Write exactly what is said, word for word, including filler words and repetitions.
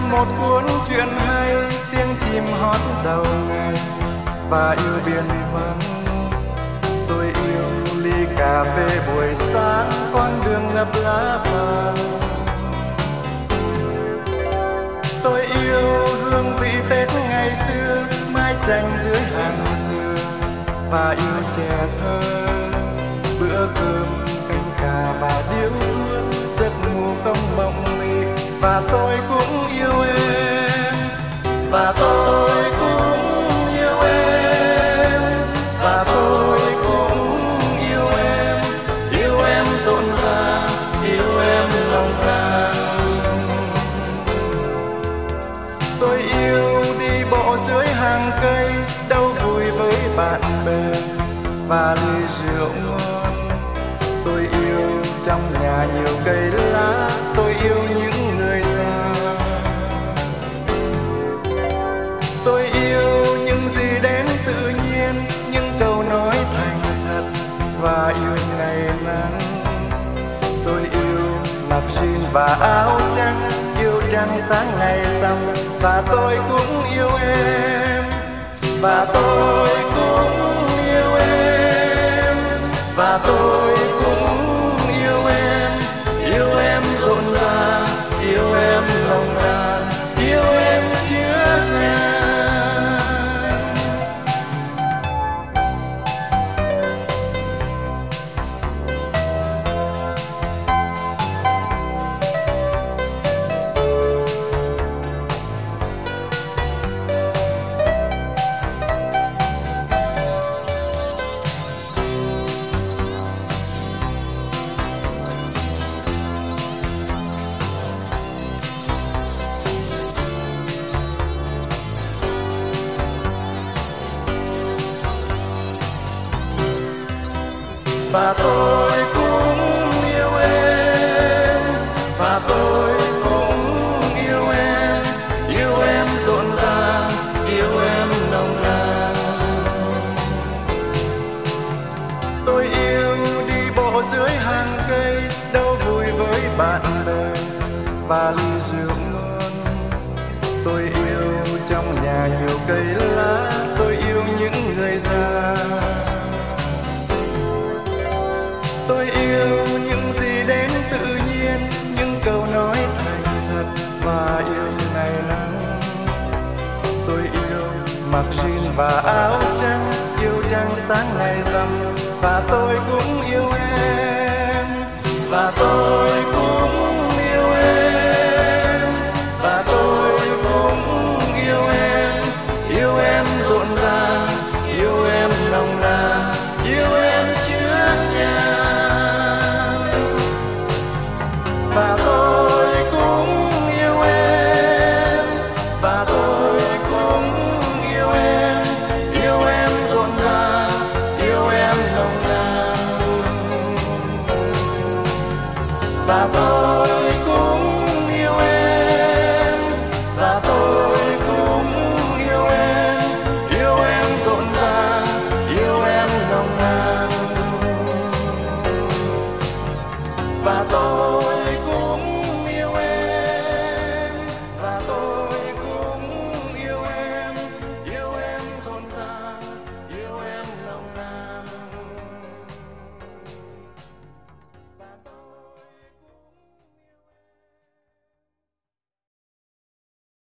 một cuốn truyện hay, tiếng chim hót đầu ngày và yêu biển vắng. Tôi yêu ly cà phê buổi sáng, con đường ngập lá vàng. Tôi yêu hương vị Tết ngày xưa, mái tranh dưới hàng xưa và yêu trẻ thơ. Bữa cơm canh cà và điếu hương, giấc ngủ không mộng mị. Và tôi cũng yêu em, và tôi cũng yêu em, và tôi cũng yêu em. Yêu em rộn ràng, yêu em nồng nàn. Tôi yêu đi bộ dưới hàng cây, đâu vui với bạn bè và ly rượu ngon. Tôi yêu trong nhà nhiều cây lá, tôi yêu những người già. Tôi yêu những gì đến tự nhiên, những câu nói thành thật và yêu ngày nắng. Tôi yêu mặc jean và áo trắng, yêu trăng sáng ngày rằm. Và tôi cũng yêu em, và tôi cũng yêu em, và tôi cũng yêu em. Yêu em rộn ràng, yêu em nồng nàn, yêu em chứa chan. Và tôi cũng yêu em, và tôi cũng yêu em. Yêu em rộn ràng, yêu em nồng nàn. Tôi yêu đi bộ dưới hàng cây, đâu vui với bạn bè và ly rượu ngon. Tôi yêu trong nhà nhiều cây lá, tôi yêu những người già. Tôi yêu những gì đến tự nhiên, những câu nói thành thật và yêu ngày nắng. Tôi yêu mặc jean và áo trắng, yêu trăng sáng ngày rằm. Và tôi cũng yêu em, và tôi cũng yêu em, và tôi cũng yêu em. Yêu em rộn ràng, yêu em nồng nàn, yêu em chứa chan. Và tôi cũng yêu em, và tôi cũng yêu em. Yêu em rộn ràng, yêu em nồng nàn. Và tôi cũng yêu em, và tôi cũng yêu em. Yêu em rộn ràng, yêu em nồng nàn. Và tôi cũng